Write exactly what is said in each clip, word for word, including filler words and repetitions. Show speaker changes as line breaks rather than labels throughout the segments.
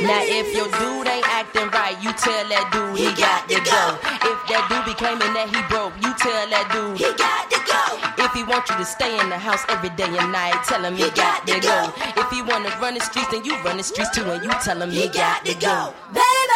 Now if your dude ain't acting right, you tell that dude he, he got, got to go. go. If that dude be claiming that he broke, you tell that dude he got to go. If he want you to stay in the house every day and night, tell him he, he got, got to go. go. If he wanna run the streets, then you run the streets too, and you tell him he, he got, got to go. go.
Baby.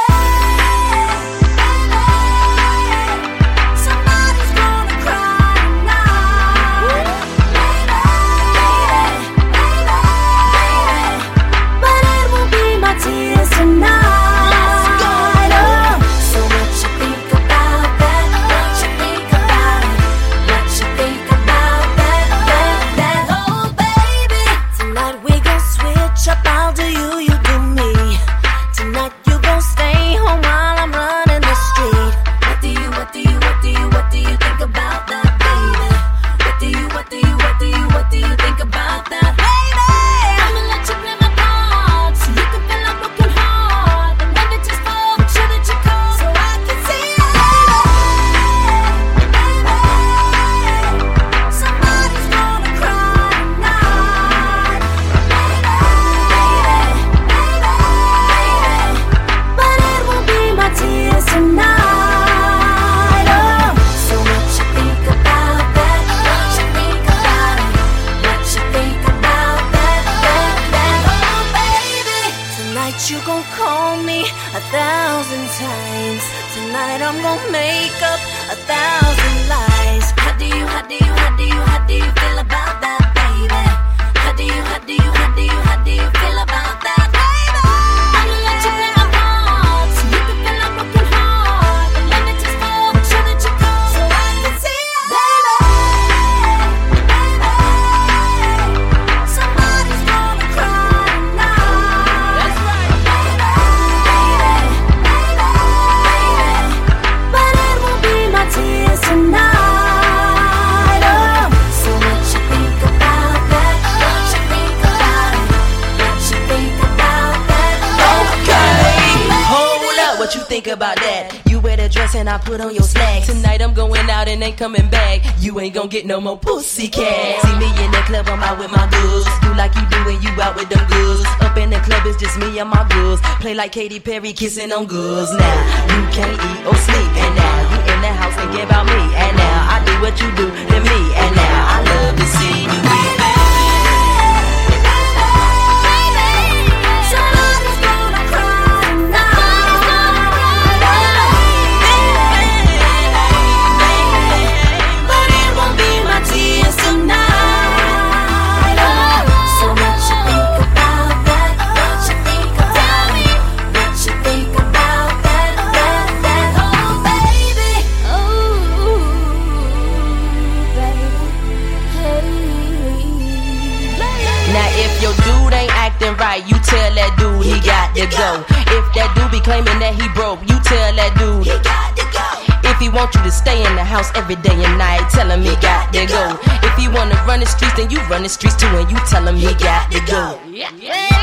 You gon' call me a thousand times. Tonight I'm gon' make up a thousand lies. How do you, how do you, how do you, how do you feel about that, baby? How do you, how do you, how do you, how do you feel about that, baby? I'ma let you play my heart, so you can feel like broken heart. And let me just fall, make sure that you go, so I can see you, baby. Baby, somebody's gonna cry tonight. That's right. Tonight, oh. So what you think about that? What you think about it? What you think about that?
Okay, hold up, what you think about that? You wear the dress and I put on your slacks. Tonight I'm going out and ain't coming back. You ain't gon' get no more pussy cat. See me in the club, I'm out with my goods. Do like you do when you out with them goods. Up in the club, it's just me and my goods. Play like Katy Perry, kissing on goods. Now you can't eat or sleep, and now you in the house thinking about me. And now I do what you do to me, and now I love to see you get back. If your dude ain't acting right, you tell that dude he, he got, got to go. go. If that dude be claiming that he broke, you tell that dude he got to go. If he want you to stay in the house every day and night, tell him he, he got, got to go. go. If he wanna run the streets, then you run the streets too, and you tell him he, he got, got to go. go. Yeah. Yeah.